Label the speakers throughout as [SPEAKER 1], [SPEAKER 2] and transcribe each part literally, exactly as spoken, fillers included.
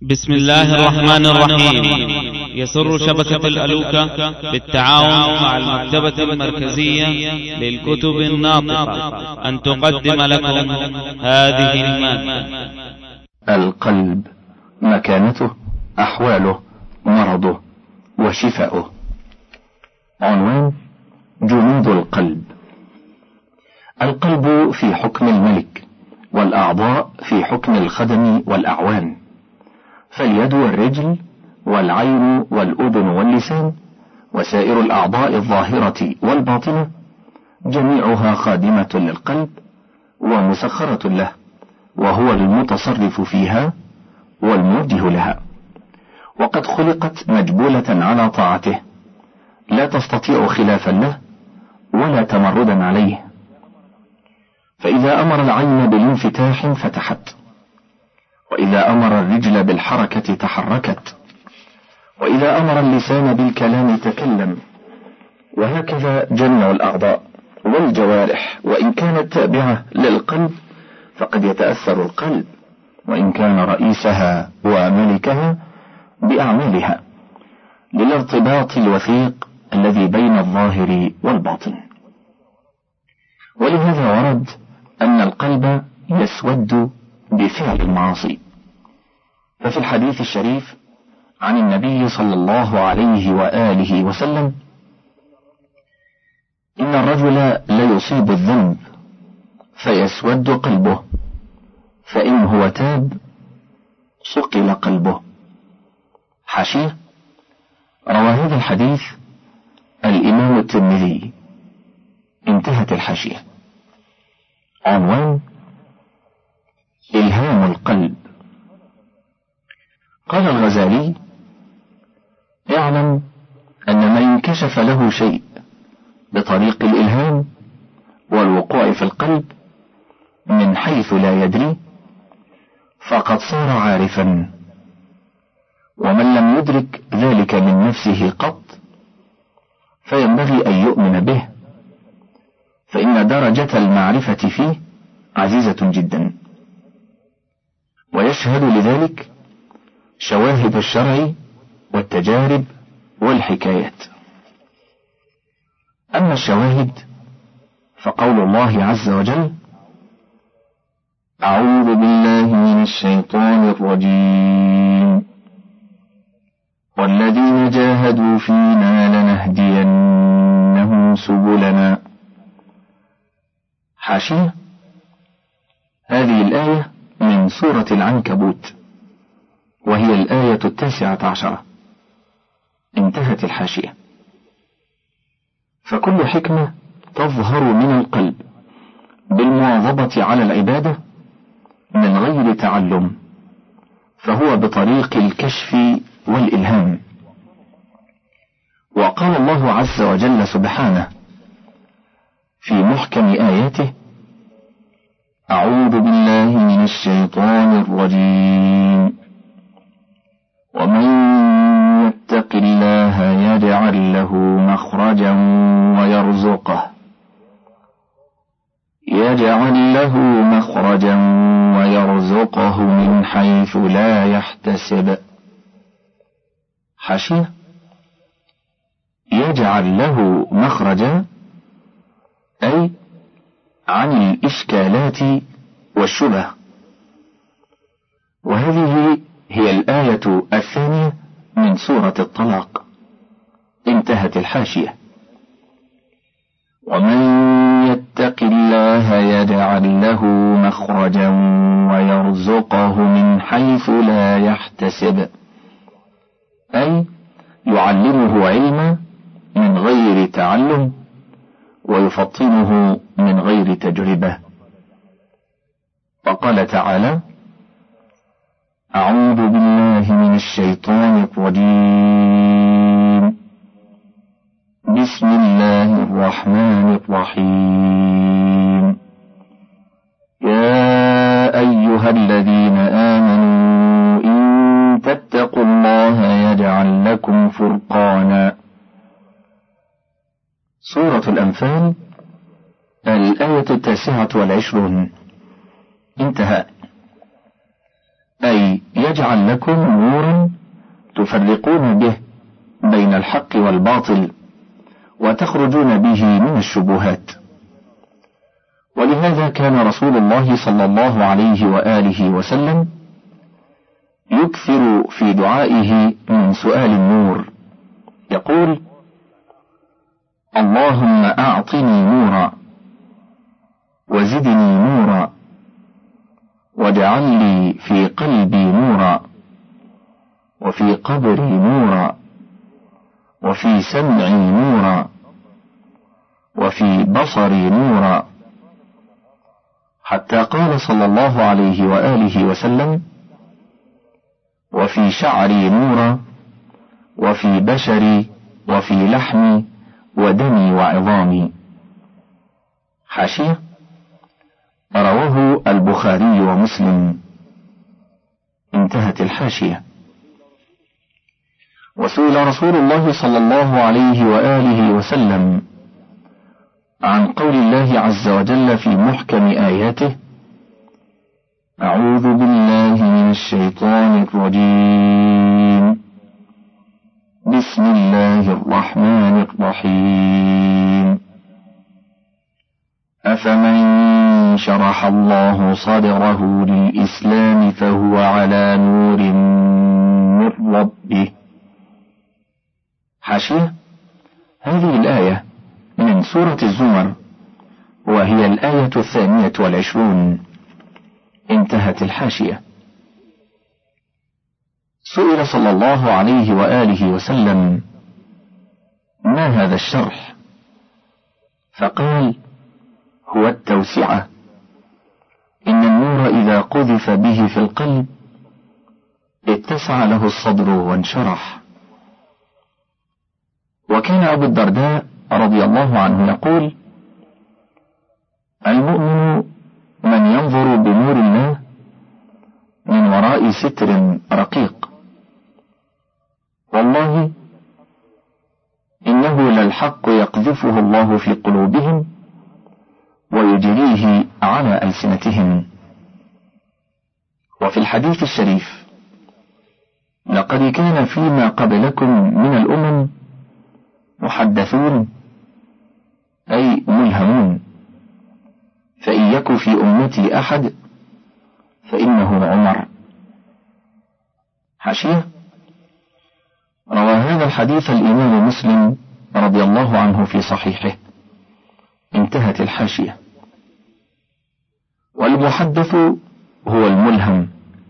[SPEAKER 1] بسم الله الرحمن الرحيم. يسر شبكة الألوكة بالتعاون مع المكتبة المركزية للكتب الناطقة أن تقدم لكم هذه المادة.
[SPEAKER 2] القلب، مكانته، أحواله، مرضه، وشفاؤه. عنوان: جنود القلب. القلب في حكم الملك، والأعضاء في حكم الخدم والأعوان، فاليد والرجل والعين والأذن واللسان وسائر الأعضاء الظاهرة والباطنة جميعها خادمة للقلب ومسخرة له، وهو المتصرف فيها والموجه لها، وقد خلقت مجبولة على طاعته، لا تستطيع خلافا له ولا تمردا عليه. فإذا أمر العين بالانفتاح فتحت، وإذا أمر الرجل بالحركة تحركت، وإذا أمر اللسان بالكلام تكلم، وهكذا جميع الأعضاء والجوارح، وإن كانت تابعة للقلب فقد يتأثر القلب، وإن كان رئيسها وملكها، بأعمالها، للارتباط الوثيق الذي بين الظاهر والباطن. ولهذا ورد أن القلب يسود بفعل المعاصي، ففي الحديث الشريف عن النبي صلى الله عليه وآله وسلم: إن الرجل ليصيب الذنب فيسود قلبه، فإن هو تاب صقل قلبه. حاشية: روى هذا الحديث الإمام الترمذي. انتهت الحاشية. عنوان: إلهام القلب. قال الغزالي: اعلم أن من انكشف له شيء بطريق الإلهام والوقوع في القلب من حيث لا يدري فقد صار عارفا، ومن لم يدرك ذلك من نفسه قط فينبغي أن يؤمن به، فإن درجة المعرفة فيه عزيزة جدا، ويشهد لذلك شواهد الشرع والتجارب والحكايات. أما الشواهد فقول الله عز وجل: أعوذ بالله من الشيطان الرجيم، والذين جاهدوا فينا لنهدينهم سبلنا. حاشية: هذه الآية من سورة العنكبوت، وهي الآية التاسعة عشرة. انتهت الحاشية. فكل حكمة تظهر من القلب بالمواظبة على العبادة من غير تعلم فهو بطريق الكشف والإلهام. وقال الله عز وجل سبحانه في محكم آياته: أعوذ بالله من الشيطان الرجيم، ومن يتق الله يجعل له مخرجا ويرزقه يجعل له مخرجا ويرزقه من حيث لا يحتسب. حاشية: يجعل له مخرجا أي عن الإشكالات والشبه. وهذه هي الآية الثانية من سورة الطلاق. انتهت الحاشية. ومن يتق الله يجعل له مخرجا ويرزقه من حيث لا يحتسب، أي يعلمه علما من غير تعلم ويفطنه من غير تجربة. وقال تعالى: أعوذ بالله من الشيطان الرجيم، بسم الله الرحمن الرحيم، يا أيها الذين آمنوا إن تتقوا الله يجعل لكم فرقانا. سورة الأنفال، الآية التاسعة والعشرون. انتهى. أي يجعل لكم نورا تفرقون به بين الحق والباطل وتخرجون به من الشبهات. ولهذا كان رسول الله صلى الله عليه وآله وسلم يكثر في دعائه من سؤال النور، يقول: اللهم أعطني نورا وزدني نورا واجعل لي في قلبي نورا وفي قبري نورا وفي سمعي نورا وفي بصري نورا، حتى قال صلى الله عليه وآله وسلم: وفي شعري نورا وفي بشري وفي لحمي ودمي وعظامي. حاشية: رواه البخاري ومسلم. انتهت الحاشية. وسئل رسول الله صلى الله عليه وآله وسلم عن قول الله عز وجل في محكم آياته: أعوذ بالله من الشيطان الرجيم، بسم الله الرحمن الرحيم، أفمن شرح الله صدره للإسلام فهو على نور من ربه. حاشية: هذه الآية من سورة الزمر، وهي الآية الثانية والعشرون. انتهت الحاشية. سئل صلى الله عليه وآله وسلم: ما هذا الشرح؟ فقال: هو التوسعة، إن النور إذا قذف به في القلب اتسع له الصدر وانشرح. وكان أبو الدرداء رضي الله عنه يقول: المؤمن من ينظر بنور الله من وراء ستر رقيق، والله إنه للحق يقذفه الله في قلوبهم ويجريه على ألسنتهم. وفي الحديث الشريف: لقد كان فيما قبلكم من الأمم محدثون أي ملهمون، فإن يك في أمتي أحد فإنه عمر. حاشية: روى هذا الحديث الإمام مسلم رضي الله عنه في صحيحه. انتهت الحاشية. والمحدث هو الملهم،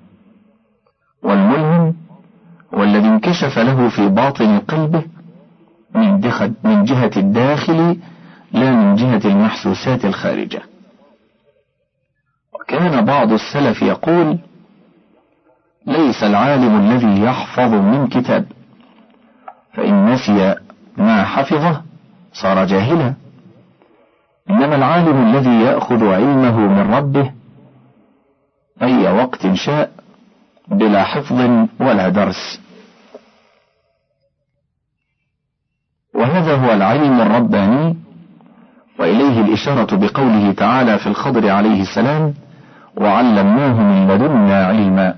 [SPEAKER 2] والملهم والذي انكشف له في باطن قلبه من جهة الداخل لا من جهة المحسوسات الخارجة. وكان بعض السلف يقول: ليس العالم الذي يحفظ من كتاب، فإن نسي ما حفظه صار جاهلا، إنما العالم الذي يأخذ علمه من ربه أي وقت شاء بلا حفظ ولا درس. وهذا هو العلم الرباني، وإليه الإشارة بقوله تعالى في الخضر عليه السلام: وعلمناه من لدنا علما.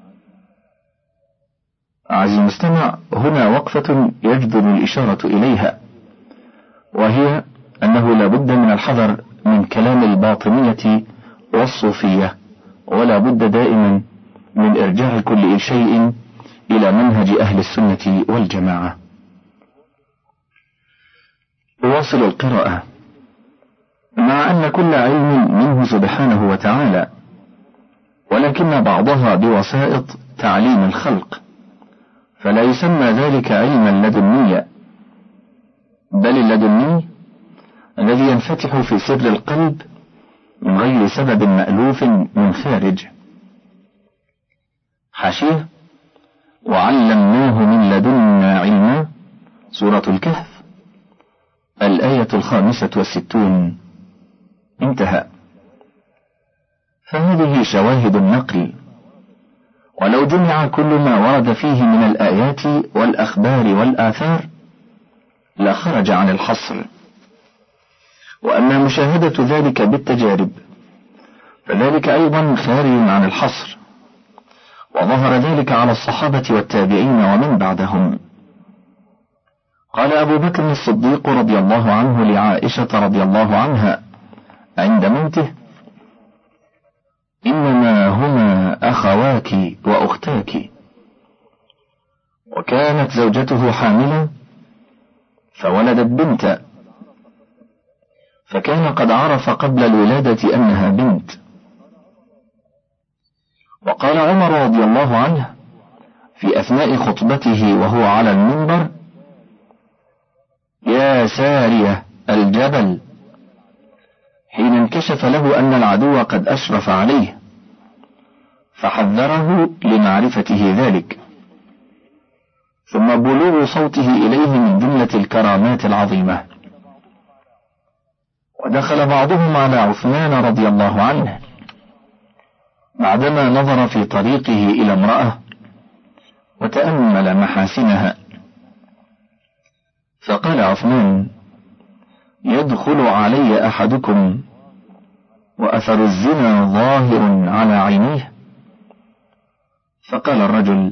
[SPEAKER 2] عزيزي المستمع، هنا وقفة يجدر الإشارة إليها، وهي أنه لا بد من الحذر من كلام الباطنية والصوفية، ولا بد دائما من إرجاع كل شيء إلى منهج أهل السنة والجماعة. أواصل القراءة. مع أن كل علم منه سبحانه وتعالى، ولكن بعضها بوسائط تعليم الخلق، فلا يسمى ذلك علما لدنيا، بل اللدني الذي ينفتح في سر القلب من غير سبب مألوف من خارج. حاشية: وعلمناه من لدنا علما، سورة الكهف، الآية الخامسة والستون. انتهى. فهذه شواهد النقل، ولو جمع كل ما ورد فيه من الآيات والأخبار والآثار لخرج عن الحصر. وأما مشاهدة ذلك بالتجارب فذلك أيضا خارج عن الحصر، وظهر ذلك على الصحابة والتابعين ومن بعدهم. قال أبو بكر الصديق رضي الله عنه لعائشة رضي الله عنها عند موته: إنما هما أخواك وأختاك. وكانت زوجته حاملة فولدت بنت، فكان قد عرف قبل الولادة أنها بنت. وقال عمر رضي الله عنه في أثناء خطبته وهو على المنبر: يا سارية الجبل، حين انكشف له أن العدو قد أشرف عليه، فحذره لمعرفته ذلك. ثم بلوغ صوته إليه من جملة الكرامات العظيمة. ودخل بعضهم على عثمان رضي الله عنه بعدما نظر في طريقه إلى امرأة وتأمل محاسنها، فقال عثمان: يدخل علي أحدكم وأثر الزنا ظاهر على عينيه؟ فقال الرجل: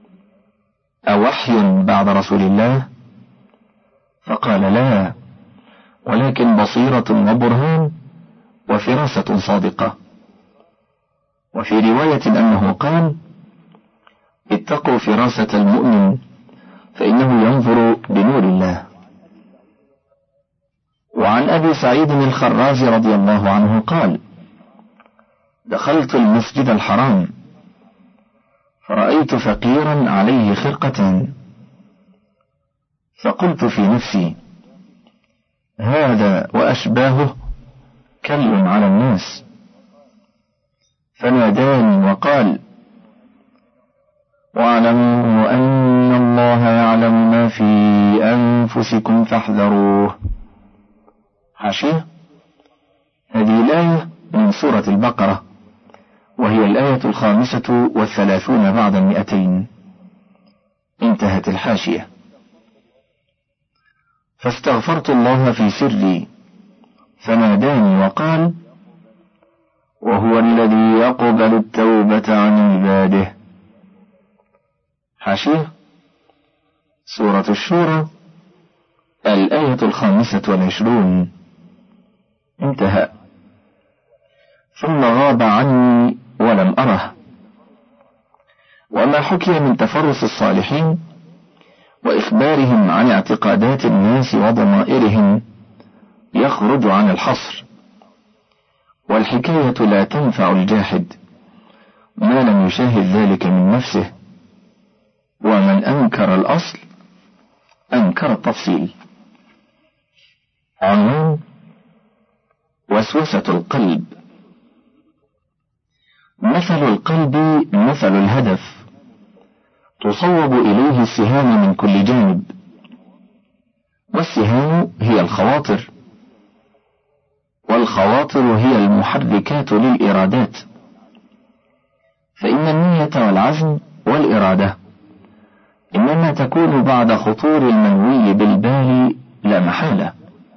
[SPEAKER 2] أوحي بعد رسول الله؟ فقال: لا، ولكن بصيرة وبرهان وفراسة صادقة. وفي رواية أنه قال: اتقوا فراسة المؤمن فإنه ينظر بنور الله. وعن أبي سعيد الخراز رضي الله عنه قال: دخلت المسجد الحرام فرأيت فقيرا عليه خرقتان، فقلت في نفسي: هذا وأشباهه كل على الناس. فناداني وقال: واعلموا أن الله يعلم ما في أنفسكم فاحذروه. حاشية: هذه الآية من سورة البقرة، وهي الآية الخامسة والثلاثون بعد المئتين. انتهت الحاشية. فاستغفرت الله في سري، فناداني وقال: وهو الذي يقبل التوبة عن عباده. حاشية: سورة الشورى، الآية الخامسة والعشرون. انتهى. ثم غاب عني ولم أره. وما حكي من تفرس الصالحين وإخبارهم عن اعتقادات الناس وضمائرهم يخرج عن الحصر، والحكاية لا تنفع الجاحد ما لم يشاهد ذلك من نفسه، ومن أنكر الأصل أنكر التفصيل. عنوان: وسوسة القلب. مثل القلب مثل الهدف، تصوب إليه السهام من كل جانب، والسهام هي الخواطر، والخواطر هي المحركات للإرادات، فإن النية والعزم والإرادة إنما تكون بعد خطور المنوي بالبال لا محالة.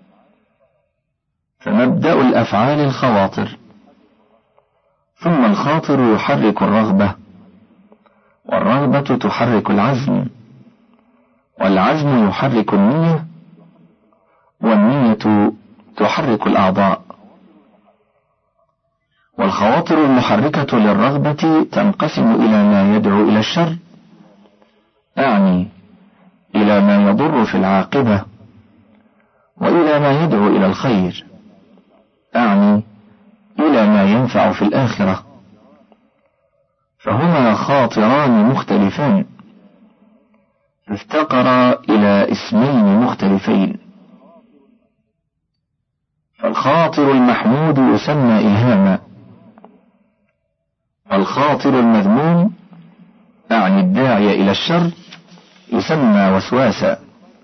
[SPEAKER 2] فمبدأ الأفعال الخواطر، ثم الخاطر يحرك الرغبة، والرغبة تحرك العزم، والعزم يحرك النية، والنية تحرك الأعضاء. والخواطر المحركة للرغبة تنقسم إلى ما يدعو إلى الشر، أعني إلى ما يضر في العاقبة، وإلى ما يدعو إلى الخير، أعني إلى ما ينفع في الآخرة. فهما خاطران مختلفان، افتقرا إلى اسمين مختلفين. فالخاطر المحمود يسمى إلهاما، والخاطر المذموم أعني الداعي إلى الشر يسمى وسواسا.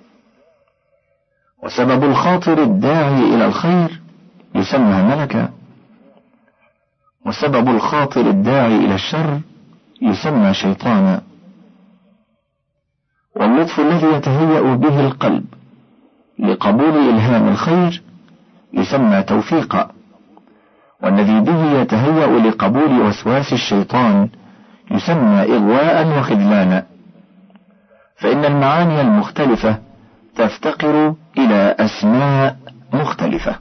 [SPEAKER 2] وسبب الخاطر الداعي إلى الخير يسمى ملكا، وسبب الخاطر الداعي إلى الشر يسمى شيطانا. واللطف الذي يتهيأ به القلب لقبول إلهام الخير يسمى توفيقا، والذي به يتهيأ لقبول وسواس الشيطان يسمى إغواء وخذلانا، فإن المعاني المختلفة تفتقر إلى أسماء مختلفة.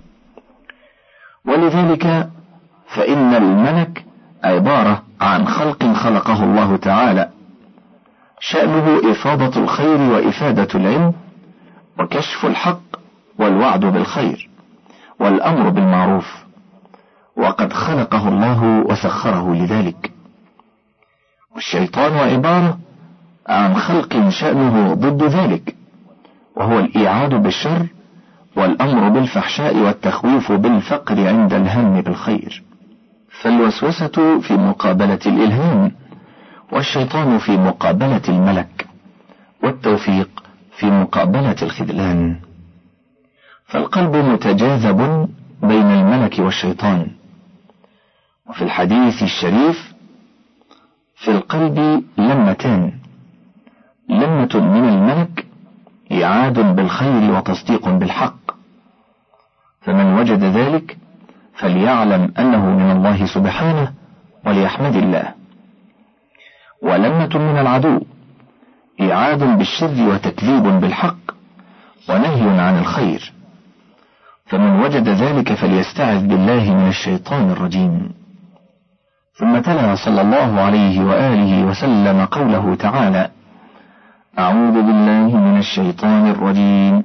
[SPEAKER 2] ولذلك فإن الملك عبارة عن خلق خلقه الله تعالى، شأنه إفاضة الخير وإفادة العلم وكشف الحق والوعد بالخير والأمر بالمعروف، وقد خلقه الله وسخره لذلك. والشيطان عبارة عن خلق شأنه ضد ذلك، وهو الإيعاد بالشر والأمر بالفحشاء والتخويف بالفقر عند الهم بالخير. فالوسوسة في مقابلة الإلهام، والشيطان في مقابلة الملك، والتوفيق في مقابلة الخذلان. فالقلب متجاذب بين الملك والشيطان. وفي الحديث الشريف: في القلب لمتان، لمة من الملك إعاد بالخير وتصديق بالحق، فمن وجد ذلك فليعلم أنه من الله سبحانه وليحمد الله. ولمة من العدو إعاد بالشر وتكذيب بالحق ونهي عن الخير، فمن وجد ذلك فليستعذ بالله من الشيطان الرجيم. ثم تلا صلى الله عليه وآله وسلم قوله تعالى: أعوذ بالله من الشيطان الرجيم: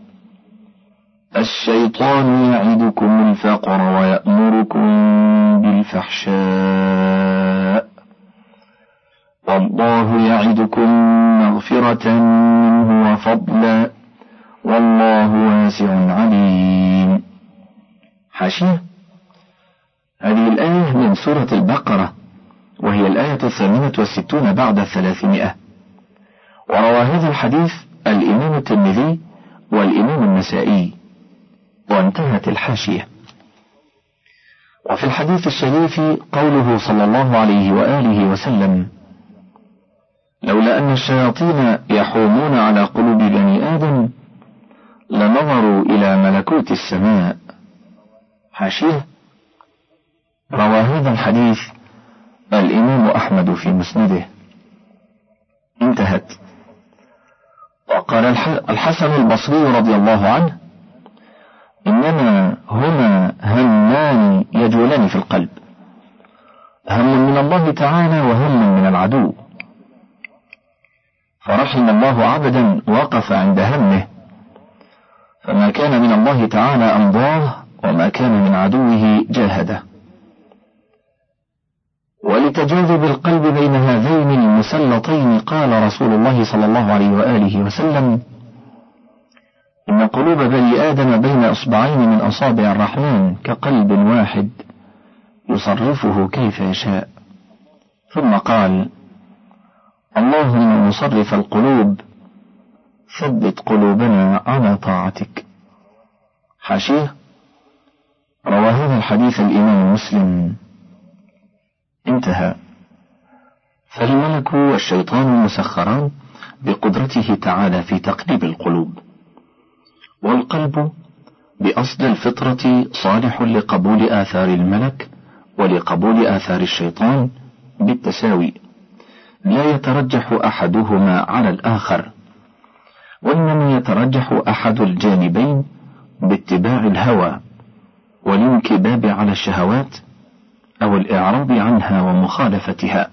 [SPEAKER 2] الشيطان يعدكم الفقر ويأمركم بالفحشاء والله يعدكم مغفرة منه وفضلا والله واسع عليم. حاشية: هذه الآية من سورة البقرة، وهي الآية الثامنة والستون بعد الثلاثمائة. وروى هذا الحديث الإمام الترمذي والإمام النسائي. وانتهت الحاشية. وفي الحديث الشريف قوله صلى الله عليه وآله وسلم: لولا أن الشياطين يحومون على قلوب بني آدم لنظروا إلى ملكوت السماء. حاشية: روى هذا الحديث الإمام أحمد في مسنده. انتهت. وقال الحسن البصري رضي الله عنه: إنما هما همان يجولان في القلب، هم من الله تعالى وهم من العدو، فرحم الله عبدا وقف عند همه، فما كان من الله تعالى أمضاه وما كان من عدوه جاهده. ولتجاذب القلب بين هذين المسلطين قال رسول الله صلى الله عليه وآله وسلم: إن قلوب بني آدم بين أصبعين من أصابع الرحمن كقلب واحد يصرفه كيف يشاء. ثم قال: اللهم مصرف القلوب ثبت قلوبنا على طاعتك. حاشية: روى هذا الحديث الإمام مسلم. انتهى. فالملك والشيطان مسخران بقدرته تعالى في تقليب القلوب، والقلب بأصل الفطرة صالح لقبول آثار الملك ولقبول آثار الشيطان بالتساوي، لا يترجح أحدهما على الآخر، وإنما يترجح أحد الجانبين باتباع الهوى والانكباب على الشهوات أو الإعراض عنها ومخالفتها.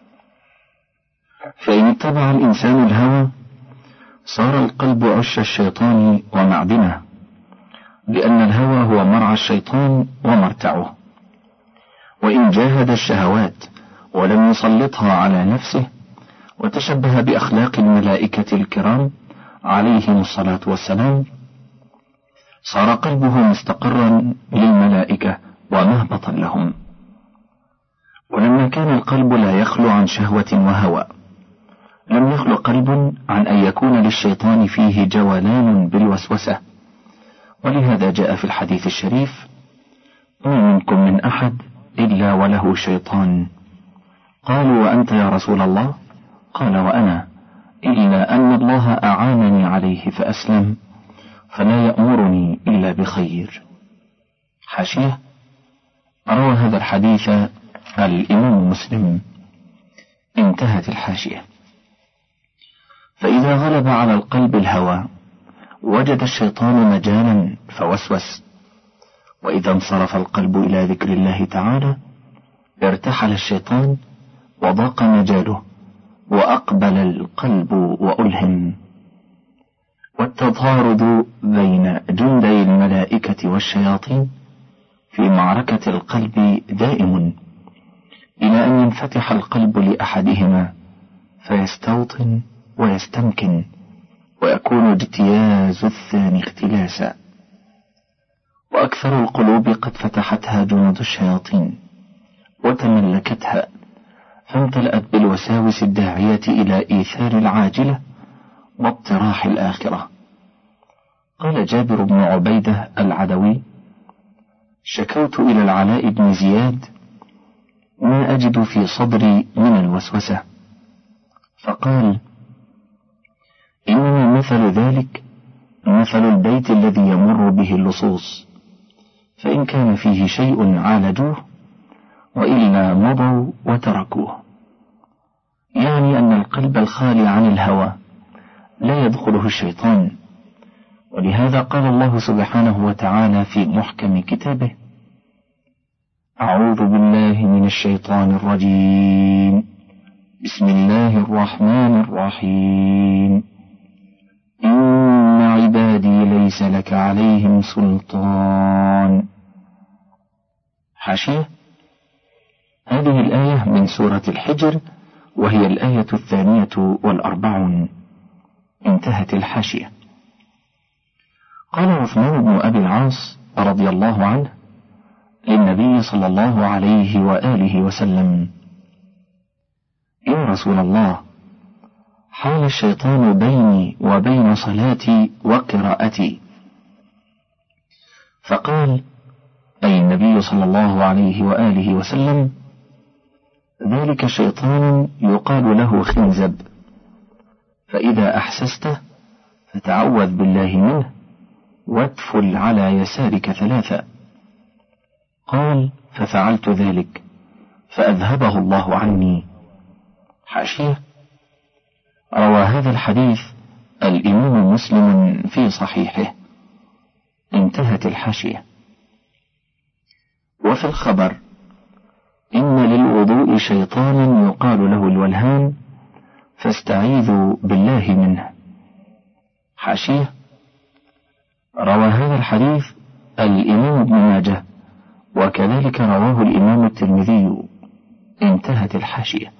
[SPEAKER 2] فإن اتبع الإنسان الهوى صار القلب عش الشيطان ومعدنه، لأن الهوى هو مرعى الشيطان ومرتعه. وإن جاهد الشهوات ولم يسلطها على نفسه وتشبه بأخلاق الملائكة الكرام عليهم الصلاة والسلام، صار قلبه مستقرا للملائكة ومهبطا لهم. ولما كان القلب لا يخلو عن شهوة وهوى، لم يخلو قلب عن أن يكون للشيطان فيه جولان بالوسوسة. ولهذا جاء في الحديث الشريف: ما منكم من أحد إلا وله شيطان. قالوا: وأنت يا رسول الله؟ قال: وأنا، إلا أن الله أعانني عليه فأسلم، فلا يأمرني إلا بخير. حاشية: روى هذا الحديث الإمام مسلم. انتهت الحاشية. فإذا غلب على القلب الهوى وجد الشيطان مجالا فوسوس، وإذا انصرف القلب إلى ذكر الله تعالى ارتحل الشيطان وضاق مجاله وأقبل القلب وألهم. والتضارب بين جندي الملائكة والشياطين في معركة القلب دائم إلى أن ينفتح القلب لأحدهما فيستوطن ويستمكن، ويكون اجتياز الثاني اختلاسا. وأكثر القلوب قد فتحتها جنود الشياطين وتملكتها، فامتلأت بالوساوس الداعية إلى إيثار العاجلة واطراح الآخرة. قال جابر بن عبيدة العدوي: شكوت إلى العلاء بن زياد ما أجد في صدري من الوسوسة، فقال: إنما مثل ذلك مثل البيت الذي يمر به اللصوص، فإن كان فيه شيء عالجوه وإلا مضوا وتركوه. يعني أن القلب الخالي عن الهوى لا يدخله الشيطان، ولهذا قال الله سبحانه وتعالى في محكم كتابه: أعوذ بالله من الشيطان الرجيم، بسم الله الرحمن الرحيم، إن عبادي ليس لك عليهم سلطان. حاشية: هذه الآية من سورة الحجر، وهي الآية الثانية والأربعون. انتهت الحاشية. قال عثمان بن أبي العاص رضي الله عنه للنبي صلى الله عليه وآله وسلم: يا رسول الله، حال الشيطان بيني وبين صلاتي وقراءتي. فقال أي النبي صلى الله عليه وآله وسلم: ذلك شيطان يقال له خنزب، فإذا أحسسته فتعوذ بالله منه وادفل على يسارك ثلاثة. قال: ففعلت ذلك فأذهبه الله عني. حاشية: روى هذا الحديث الإمام مسلم في صحيحه. انتهت الحاشية. وفي الخبر: إن للوضوء شيطان يقال له الولهان، فاستعيذوا بالله منه. حاشية: روى هذا الحديث الإمام ابن ماجه، وكذلك رواه الإمام الترمذي. انتهت الحاشية.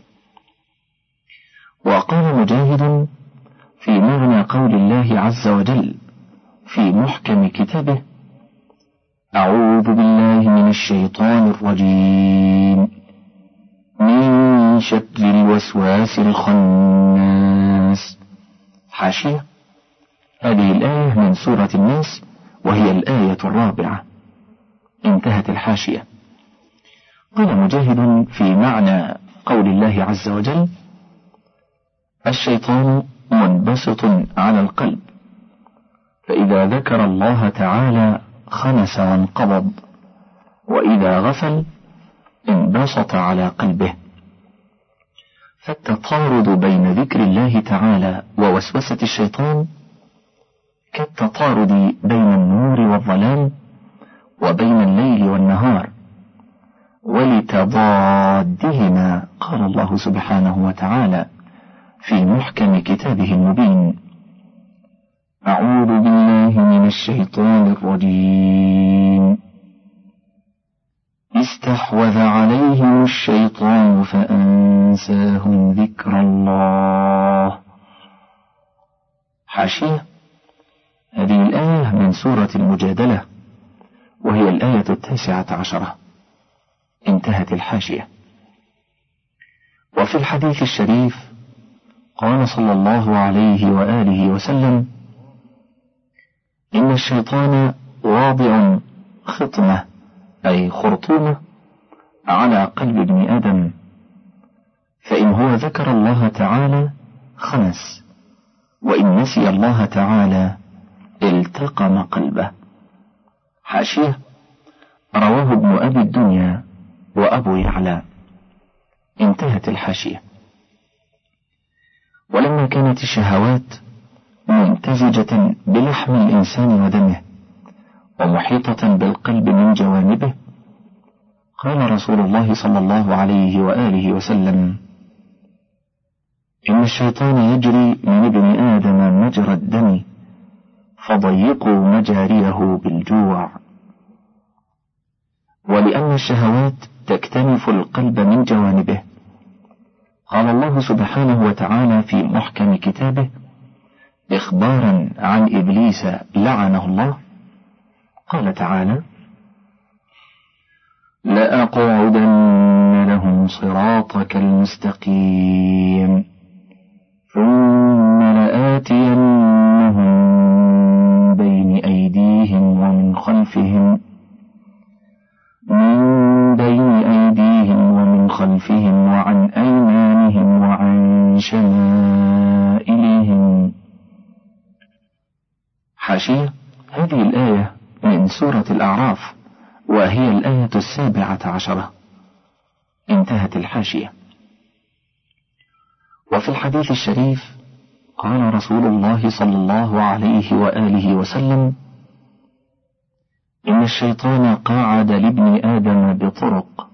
[SPEAKER 2] وقال مجاهد في معنى قول الله عز وجل في محكم كتابه: أعوذ بالله من الشيطان الرجيم، من شر الوسواس الخناس. حاشية: هذه الآية من سورة الناس، وهي الآية الرابعة. انتهت الحاشية. قال مجاهد في معنى قول الله عز وجل: الشيطان منبسط على القلب، فإذا ذكر الله تعالى خنس وانقبض، وإذا غفل انبسط على قلبه. فالتطارد بين ذكر الله تعالى ووسوسة الشيطان كالتطارد بين النور والظلام وبين الليل والنهار، ولتضادهما قال الله سبحانه وتعالى في محكم كتابه المبين: أعوذ بالله من الشيطان الرجيم، استحوذ عليهم الشيطان فأنساهم ذكر الله. حاشية: هذه الآية من سورة المجادلة، وهي الآية التاسعة عشرة. انتهت الحاشية. وفي الحديث الشريف قال صلى الله عليه وآله وسلم: إن الشيطان واضع خطمة أي خرطومة على قلب ابن آدم، فإن هو ذكر الله تعالى خنس، وإن نسي الله تعالى التقم قلبه. حاشية: رواه ابن أبي الدنيا وأبو يعلى. انتهت الحاشية. ولما كانت الشهوات ممتزجة بلحم الإنسان ودمه ومحيطة بالقلب من جوانبه، قال رسول الله صلى الله عليه وآله وسلم: إن الشيطان يجري من ابن آدم مجرى الدم فضيقوا مجاريه بالجوع. ولأن الشهوات تكتنف القلب من جوانبه، قال الله سبحانه وتعالى في محكم كتابه إخبارا عن إبليس لعنه الله، قال تعالى: لأقعدن لهم صراطك المستقيم ثم لآتينهم من بين أيديهم ومن خلفهم من بين أيديهم ومن خلفهم وعن أيمانهم وعن شمائلهم. حاشية: هذه الآية من سورة الأعراف، وهي الآية السابعة عشرة. انتهت الحاشية. وفي الحديث الشريف قال رسول الله صلى الله عليه وآله وسلم: إن الشيطان قاعد لابن آدم بطرق،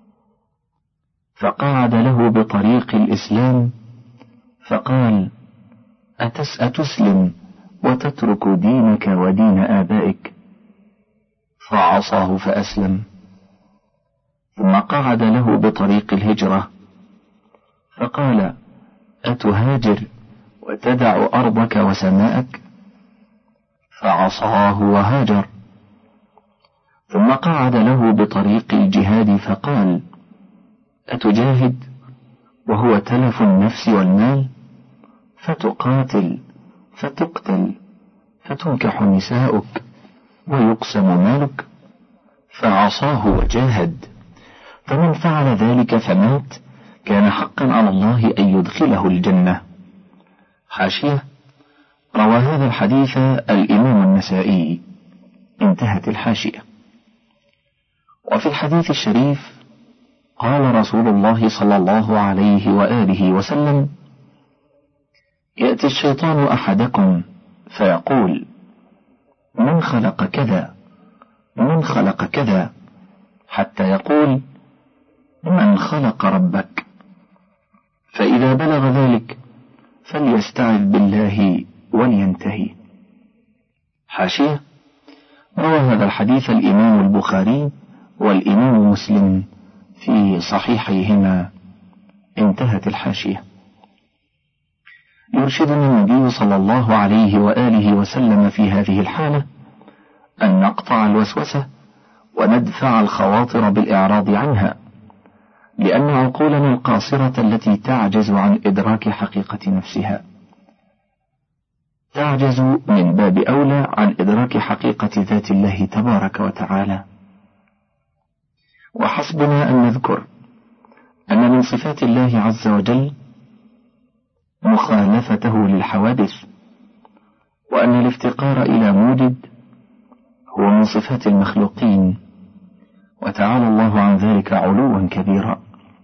[SPEAKER 2] فقاعد له بطريق الإسلام فقال: أتس أتسلم وتترك دينك ودين آبائك؟ فعصاه فأسلم. ثم قعد له بطريق الهجرة فقال: أتهاجر وتدع أرضك وسماءك؟ فعصاه وهاجر. ثم قعد له بطريق الجهاد فقال: أتجاهد وهو تلف النفس والمال؟ فتقاتل فتقتل فتنكح نساؤك ويقسم مالك؟ فعصاه وجاهد. فمن فعل ذلك فمات كان حقا على الله أن يدخله الجنة. حاشية: روى هذا الحديث الإمام النسائي. انتهت الحاشية. وفي الحديث الشريف قال رسول الله صلى الله عليه وآله وسلم: يأتي الشيطان أحدكم فيقول: من خلق كذا من خلق كذا، حتى يقول: من خلق ربك؟ فإذا بلغ ذلك فليستعذ بالله ولينتهي. حاشية: روى هذا الحديث الإمام البخاري والإمام مسلم في صحيحيهما. انتهت الحاشية. يرشدنا النبي صلى الله عليه وآله وسلم في هذه الحالة أن نقطع الوسوسة وندفع الخواطر بالإعراض عنها، لأن عقولنا القاصرة التي تعجز عن إدراك حقيقة نفسها تعجز من باب أولى عن إدراك حقيقة ذات الله تبارك وتعالى. وحسبنا أن نذكر أن من صفات الله عز وجل مخالفته للحوادث، وأن الافتقار إلى موجد هو من صفات المخلوقين، وتعالى الله عن ذلك علوا كبيرا.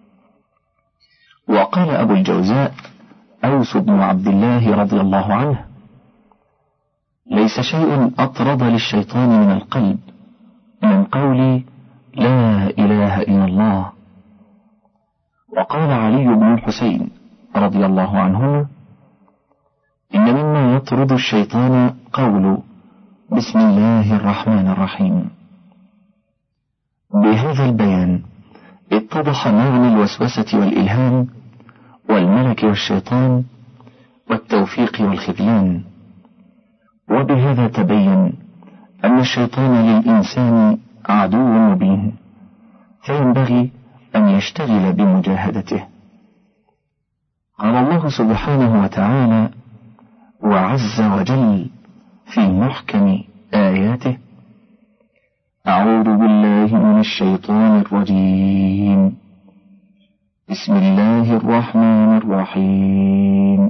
[SPEAKER 2] وقال أبو الجوزاء أوس بن عبد الله رضي الله عنه: ليس شيء أطرد للشيطان من القلب من قول لا إله إلا الله. وقال علي بن الحسين رضي الله عنهما: إن مما يطرد الشيطان قول بسم الله الرحمن الرحيم. بهذا البيان اتضح معنى الوسوسة والإلهام والملك والشيطان والتوفيق والخذلان. وبهذا تبين أن الشيطان للإنسان عدو مبين، فينبغي أن يشتغل بمجاهدته. قال الله سبحانه وتعالى وعز وجل في محكم آياته: أعوذ بالله من الشيطان الرجيم، بسم الله الرحمن الرحيم،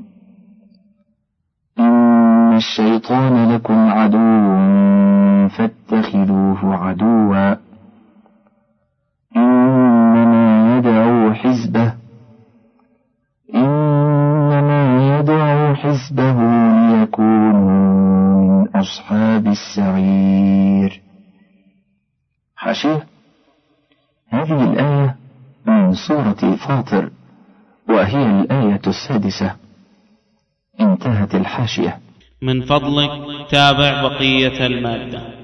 [SPEAKER 2] إن الشيطان لكم عدو فاتخذوه عدوا، إنما يدعو حزبه إنما كسبه ليكونوا من أصحاب السعير. حاشية: هذه الآية من سورة فاطر، وهي الآية السادسة. انتهت الحاشية.
[SPEAKER 1] من فضلك تابع بقية المادة.